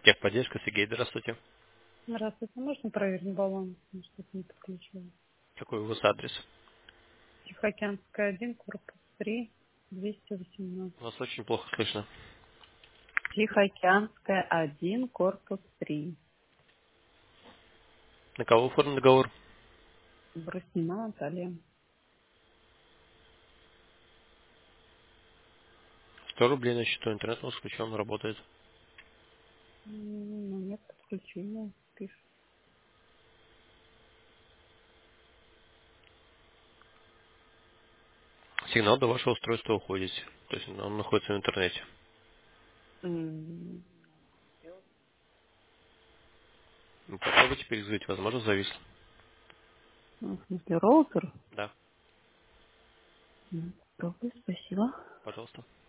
Техподдержка, Сергей, здравствуйте. Здравствуйте, можно проверить баланс? Что-то не подключилось. Какой у вас адрес? Тихоокеанская, 1, корпус 3, 218. Вас очень плохо слышно. Тихоокеанская, 1, корпус 3. На кого оформлен договор? Бруснина Наталья. 100 рублей на счету, интернет у вас включен, работает. Ну, нет подключения, пишет. Сигнал до вашего устройства уходит. То есть он находится в интернете. М, Ну, попробуйте перезвонить, возможно, завис. ну, в смысле, роутер? Да, Попробуй, спасибо. пожалуйста.